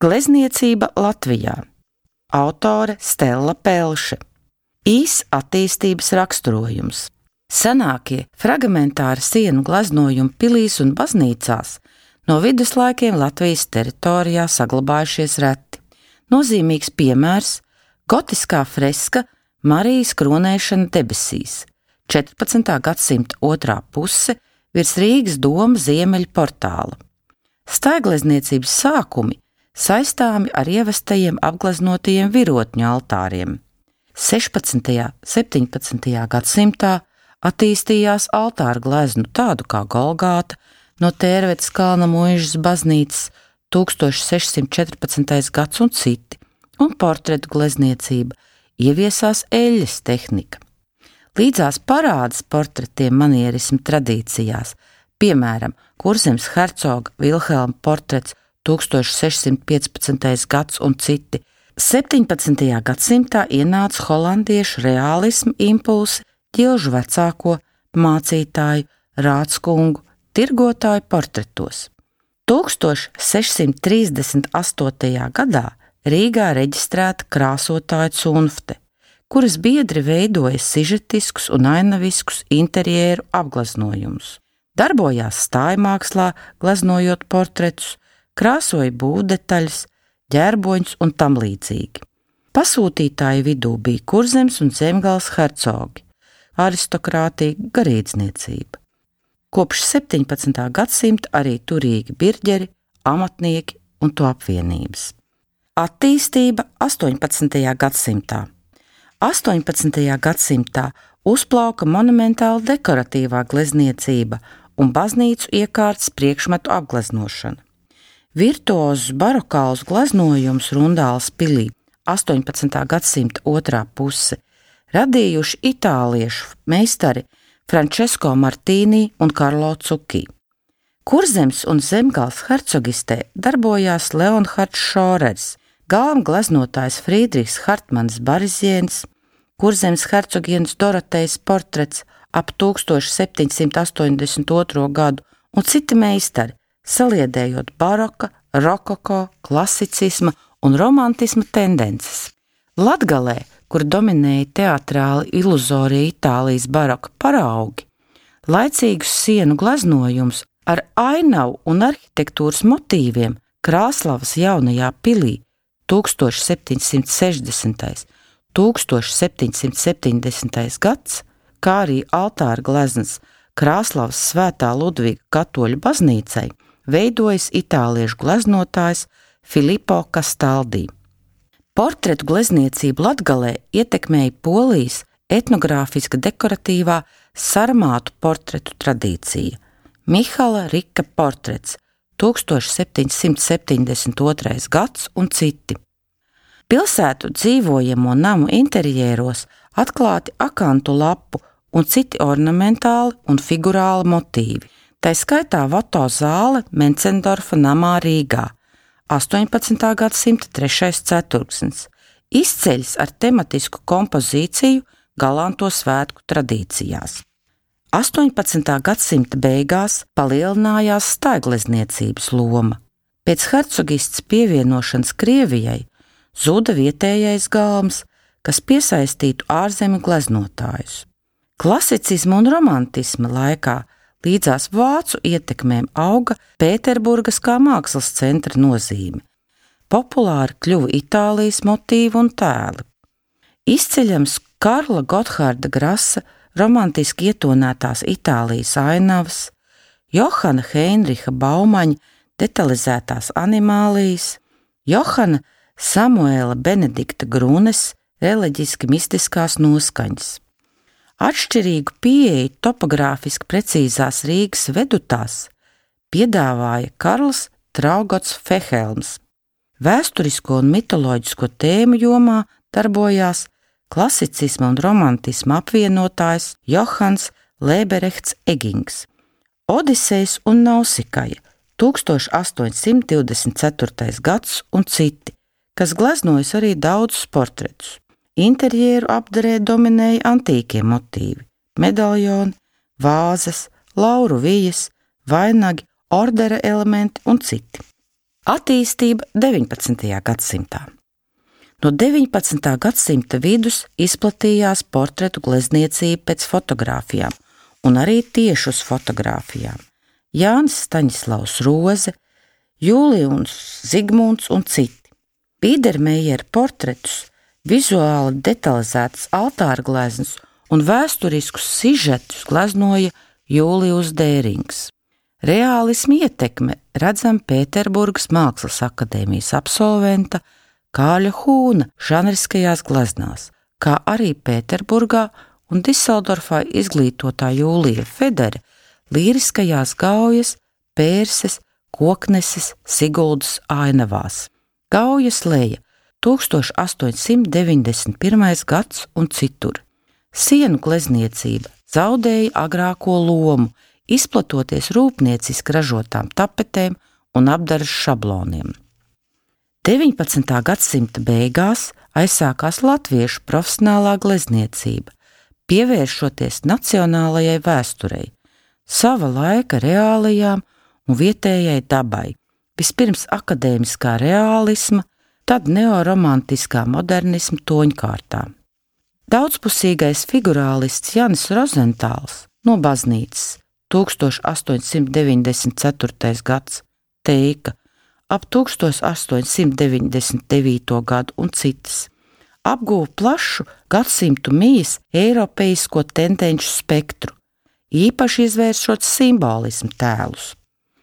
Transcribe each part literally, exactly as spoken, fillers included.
Glezniecība Latvijā. Autore Stella Pelše. Īs attīstības raksturojums. Senākie fragmentāri sienu gleznojumi pilīs un baznīcās no viduslaikiem Latvijas teritorijā saglabājušies reti. Nozīmīgs piemērs – gotiskā freska Marijas kronēšana debesīs, četrpadsmitā gadsimta otrā puse virs Rīgas doma ziemeļu portāla. Staigglezniecības sākumi saistāmi ar ievestajiem apgleznotajiem virotņu altāriem. sešpadsmitajā un septiņpadsmitajā gadsimtā attīstījās altāru gleznu tādu kā Golgāta no Tērvetes kalna Muižas baznīcas tūkstoš sešsimt četrpadsmitais gads un citi, un portretu glezniecība ieviesās eļļas tehnika. Līdzās parādas portretiem manierismu tradīcijās, piemēram, Kurzemes hercoga Vilhelma portrets tūkstoš sešsimt piecpadsmitais gads un citi. septiņpadsmitajā gadsimtā ienāca holandiešu reālismu impulsi ģilžu vecāko mācītāju Rādskungu tirgotāju portretos. tūkstoš sešsimt trīsdesmit astotajā gadā Rīgā reģistrēta krāsotāju cunfte, kuras biedri veidoja sižetiskus un ainaviskus interjeru apgleznojumus. Darbojās stājmākslā, gleznojot portretus, krāsoja būvdetaļas, ģērboņus un tam līdzīgi. Pasūtītāju vidū bija Kurzemes un Zemgales hercogi, aristokrātija, garīdzniecība. Kopš septiņpadsmitā gadsimta arī turīgi birģeri, amatnieki un to apvienības. Attīstība astoņpadsmitajā gadsimtā. astoņpadsmitajā gadsimtā uzplauka monumentāla dekoratīvā glezniecība un baznīcu iekārtas priekšmetu apgleznošana. Virtuozus barokālus gleznojumus Rundāles pilī astoņpadsmitā gadsimta otrā puse radījuši itāliešu meistari Francesco Martini un Karlo Cuki. Kurzemes un Zemgales hercogistē darbojās Leonhards Šorers, galvenais gleznotājs Friedrichs Hartmanis Bariziens, Kurzemes hercogienes Dorotejas portrets ap tūkstoš septiņsimt astoņdesmit otro gadu un citi meistari, saliedējot baroka, rokoko, klasicisma un romantisma tendences. Latgalē, kur dominēja teatrāli iluzorija Itālijas baroka paraugi, laicīgus sienu gleznojumus ar ainavu un arhitektūras motīviem Krāslavas jaunajā pilī tūkstoš septiņsimt sešdesmitais un tūkstoš septiņsimt septiņdesmitais gads, kā arī altāra gleznas Krāslavas Svētā Ludviga katoļu baznīcai, veidojas itāliešu gleznotājs Filippo Castaldi. Portretu glezniecību Latgalē ietekmēja Polijas etnogrāfiska dekoratīvā sarmātu portretu tradīcija. Mihala Rika portrets tūkstoš septiņsimt septiņdesmit otrais gads un citi. Pilsētu dzīvojamo namu interjeros atklāti akantu lapu un citi ornamentāli un figurāli motīvi, tai skaitā Voto zāle Mencendorfa namā Rīgā, astoņpadsmitā gadsimta trešais ceturksnis, izceļas ar tematisku kompozīciju galanto svētku tradīcijās. astoņpadsmitā gadsimta beigās palielinājās staigglezniecības loma. Pēc hercogists pievienošanas Krievijai zuda vietējais galms, kas piesaistītu ārzemju gleznotājus. Klasicisma un romantisma laikā līdzās vācu ietekmēm auga Pēterburgas kā mākslas centra nozīme. Populāri kļuva Itālijas motīvi un tēli. Izceļams Karla Gotthārda Grasa romantiski ietonētās Itālijas ainavas, Johana Heinricha Baumaņa detalizētās animālijas, Johana Samuela Benedikta Grunes reliģiski mistiskās noskaņas. Atšķirīgu pieeju topogrāfiski precīzās Rīgas vedutās piedāvāja Karls Traugots Fehelms. Vēsturisko un mitoloģisko tēmu jomā darbojās klasicisma un romantisma apvienotājs Johans Lēberechts Egings. Odisejs un Nausikaja tūkstoš astoņsimt divdesmit ceturtais gads un citi, kas gleznojas arī daudzus portretus. Interjeru apdarē dominēja antīkie motīvi – medaljoni, vāzes, lauru vijas, vainagi, ordera elementi un citi. Attīstība deviņpadsmitajā gadsimtā. No deviņpadsmitā gadsimta vidus izplatījās portretu glezniecība pēc fotogrāfijām un arī tieši uz fotogrāfijām. Jānis Staņislavs Roze, Jūliuns Zigmunds un citi. Bīdermejera portretus, vizuāli detalizētas altāra gleznas un vēsturiskus sižetus gleznoja Jūlijus Dērings. Reālisma ietekme redzama Pēterburgas Mākslas akadēmijas absolventa Kāļa Hūna žanriskajās gleznās, kā arī Pēterburgā un Diseldorfā izglītotā Jūlija Federa līriskajās Gaujas, Pērses, Kokneses, Siguldas ainavās. Gaujas leja tūkstoš astoņsimt deviņdesmit pirmais gads un citur. Sienu glezniecība zaudēja agrāko lomu, izplatoties rūpnieciski ražotām tapetēm un apdares šabloniem. deviņpadsmitā gadsimta beigās aizsākās latviešu profesionālā glezniecība, pievēršoties nacionālajai vēsturei, sava laika reālajām un vietējai dabai, vispirms akadēmiskā reālisma, tad neoromantiskā modernisma toņkārtā. Daudzpusīgais figurālists Janis Rozentāls no baznīcas tūkstoš astoņsimt deviņdesmit ceturtais gads teika, ap tūkstoš astoņsimt deviņdesmit devīto gadu un citas, apguva plašu gadsimtu mijas eiropeisko tendenču spektru, īpaši izvēršot simbolismu tēlus.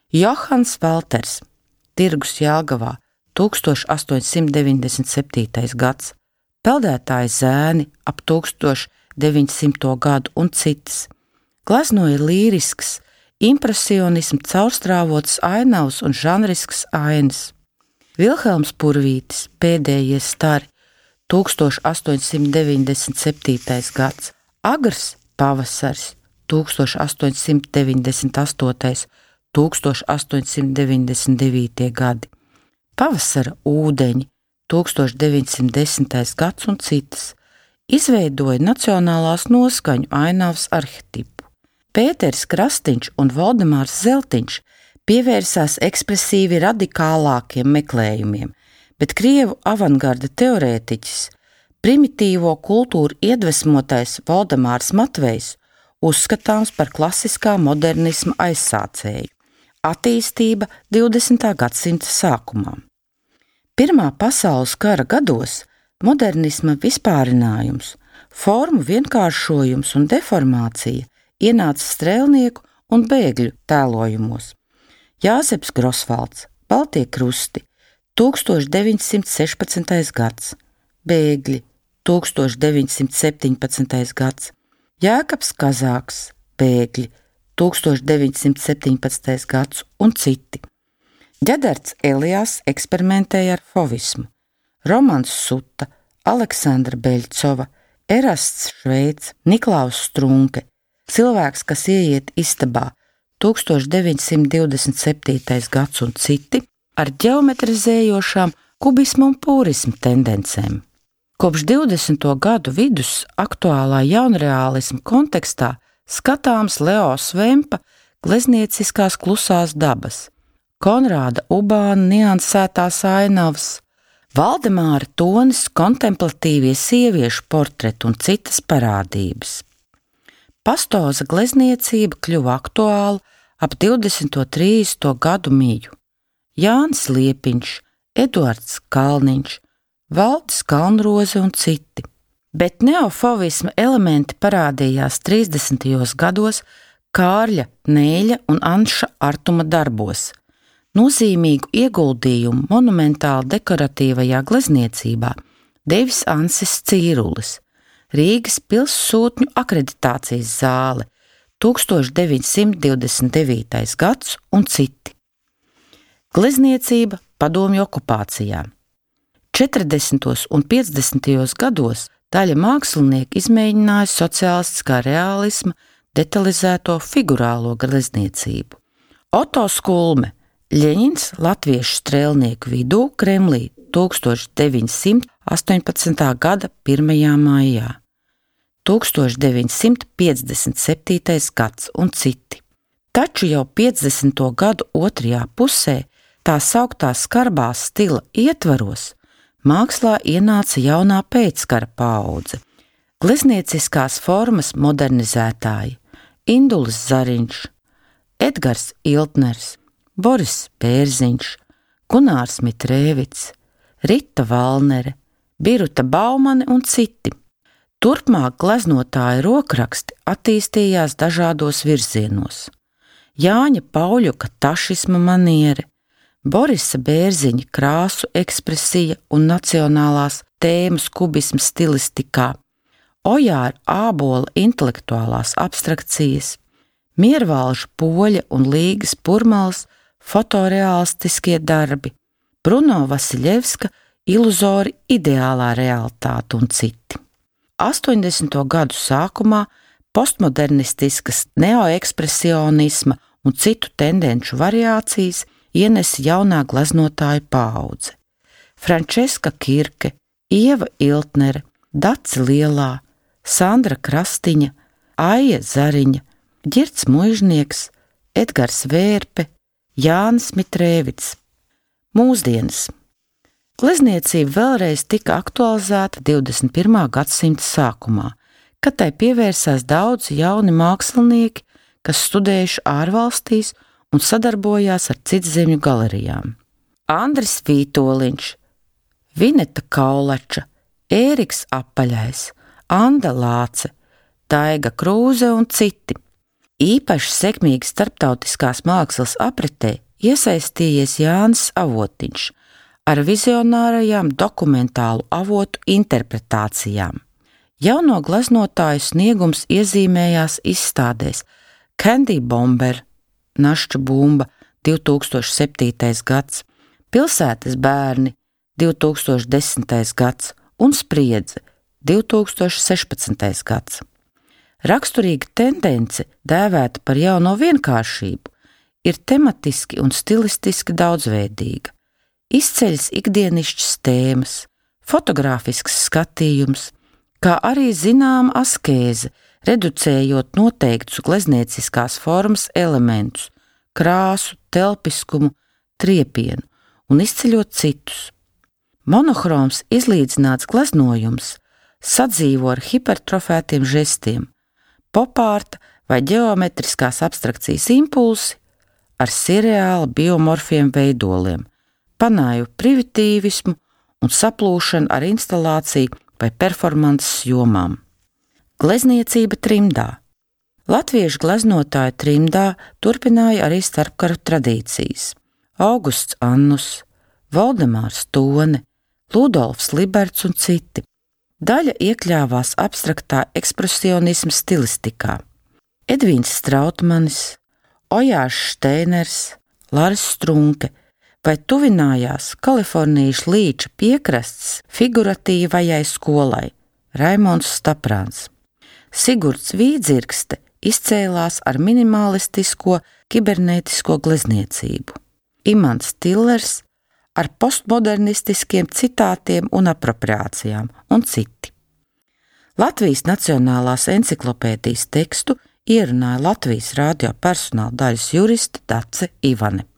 Johans Valters, Tirgus Jelgavā, tūkstoš astoņsimt deviņdesmit septītais gads, Peldētājs zēni ap tūkstoš deviņsimto gadu un citas, gleznoja līrisks, impresionismu caurstrāvotas ainavas un žanriskas ainas. Vilhelms Purvītis, Pēdējie stari, tūkstoš astoņsimt deviņdesmit septītais gads, Agrs pavasars, tūkstoš astoņsimt deviņdesmit astotais, tūkstoš astoņsimt deviņdesmit devītie gadi, Pavasara ūdeņi, tūkstoš deviņsimt desmitais gads un citas, izveidoja nacionālās noskaņu ainavas arhetipu. Pēters Krastiņš un Valdemārs Zeltiņš pievērsās ekspresīvi radikālākiem meklējumiem, bet krievu avangarda teorētiķis, primitīvo kultūru iedvesmotais Valdemārs Matvejs uzskatāms par klasiskā modernisma aizsācēju. Attīstība divdesmitā gadsimta sākumā. Pirmā pasaules kara gados modernisma vispārinājums, formu vienkāršojums un deformācija ienāca strēlnieku un bēgļu tēlojumos. Jāzeps Grosvalds, Baltie krusti, tūkstoš deviņsimt sešpadsmitais gads, bēgļi, tūkstoš deviņsimt septiņpadsmitais gads, Jēkabs Kazāks, bēgļi, tūkstoš deviņsimt septiņpadsmitais gads un citi. Ģedards Elijās eksperimentēja ar fovismu, Romans Suta, Aleksandra Beļcova, Erasts Šveits, Niklaus Strunke, Cilvēks, kas ieiet istabā, tūkstoš deviņsimt divdesmit septītais gads un citi, ar ģeometrizējošām kubismu un pūrismu tendencēm. Kopš divdesmito gadu vidus aktuālā jaunreālisma kontekstā skatāms Leo Svempa gleznieciskās klusās dabas, Konrāda Ubāna niansētās ainavas, Valdemāra Tonis kontemplatīvie sieviešu portreti un citas parādības. Pastoza glezniecība kļuva aktuāla ap divdesmito trīsdesmito gadu miju. Jānis Liepiņš, Eduards Kalniņš, Valdis Kalnroze un citi. Bet neofovisma elementi parādījās trīsdesmitajos gados Kārļa Nēļa un Anša Artuma darbos. Nozīmīgu ieguldījumu monumentāli dekoratīvajā glezniecībā devis Ansis Cīrulis, Rīgas pilssūtņu akreditācijas zāle, tūkstoš deviņsimt divdesmit devītais gads un citi. Glezniecība padomju okupācijā. četrdesmitajos un piecdesmitajos gados daļa mākslinieku izmēģināja sociālistiskā reālisma detalizēto figurālo glezniecību. Oto Skulme, Ļeņins latviešu strēlnieku vidū Kremlī tūkstoš deviņsimt astoņpadsmitā gada pirmajā maijā, tūkstoš deviņsimt piecdesmit septītais gads un citi. Taču jau piecdesmito gadu otrajā pusē tā sauktā skarbā stila ietvaros mākslā ienāca jaunā pēckara paudze. Gleznieciskās formas modernizētāji Indulis Zariņš, Edgars Iltners, Boris Bērziņš, Gunārs Mitrēvits, Rita Valnere, Biruta Baumane un citi. Turpmāk gleznotāja rokraksti attīstījās dažādos virzienos. Jāņa Pauļuka tašisma maniere, Borisa Bērziņa krāsu ekspresija un nacionālās tēmas kubisma stilistikā, Ojāra Ābola intelektuālās abstrakcijas, Miervalža Poļa un Līgas Purmals fotoreālistiskie darbi, Bruno Vasiļevska iluzori ideālā realitāte un citi. astoņdesmito gadu sākumā postmodernistiskas neoekspresionisma un citu tendenču variācijas ienesa jaunā gleznotāju paudze. Frančeska Kirke, Ieva Iltnere, Dace Lielā, Sandra Krastiņa, Aija Zariņa, Ģirds Muižnieks, Edgars Vērpe, Jānis Mitrēvits. Mūsdienas. Glezniecība vēlreiz tika aktualizēta divdesmit pirmā gadsimta sākumā, kad tai pievērsās daudzi jauni mākslinieki, kas studējuši ārvalstīs un sadarbojās ar citzemju galerijām. Andris Vītoliņš, Vineta Kaulača, Ēriks Apaļais, Anda Lāce, Daiga Krūze un citi. Īpaši sekmīgi starptautiskās mākslas apritē iesaistījies Jānis Avotiņš ar vizionārajām dokumentālu avotu interpretācijām. Jauno gleznotāju sniegums iezīmējās izstādēs Candy Bomber, Našču bumba, divi tūkstoši septītais gads, Pilsētas bērni, divi tūkstoši desmitais gads un Spriedze, divi tūkstoši sešpadsmitais gads. Raksturīga tendence, dēvēta par jauno vienkāršību, ir tematiski un stilistiski daudzveidīga. Izceļas ikdienišķas tēmas, fotogrāfisks skatījums, kā arī zināma askēze, reducējot noteiktus gleznieciskās formas elementus, krāsu, telpiskumu, triepienu un izceļot citus. Monohroms izlīdzināts gleznojums sadzīvo ar hipertrofētiem žestiem, popārta vai ģeometriskās abstrakcijas impulsi ar sirreāli biomorfiem veidoliem, panāju primitīvismu un saplūšanu ar instalāciju vai performances jomām. Glezniecība trimdā. Latviešu gleznotāju trimdā turpināja arī starpkaru tradīcijas. Augusts Annus, Valdemārs Tone, Ludolfs Liberts un citi. Daļa iekļāvās abstraktā ekspresionisma stilistikā. Edvīns Strautmanis, Ojārs Šteiners, Laris Strunke vai tuvinājās Kalifornijas līča piekrasts figuratīvajai skolai Raimonds Staprāns. Sigurds Vīdzirkste izcēlās ar minimalistisko kibernētisko glezniecību. Imants Tillers ar postmodernistiskiem citātiem un apropriācijām un citi. Latvijas Nacionālās enciklopēdijas tekstu ierunāja Latvijas radio personāla daļas juriste Dace Ivane.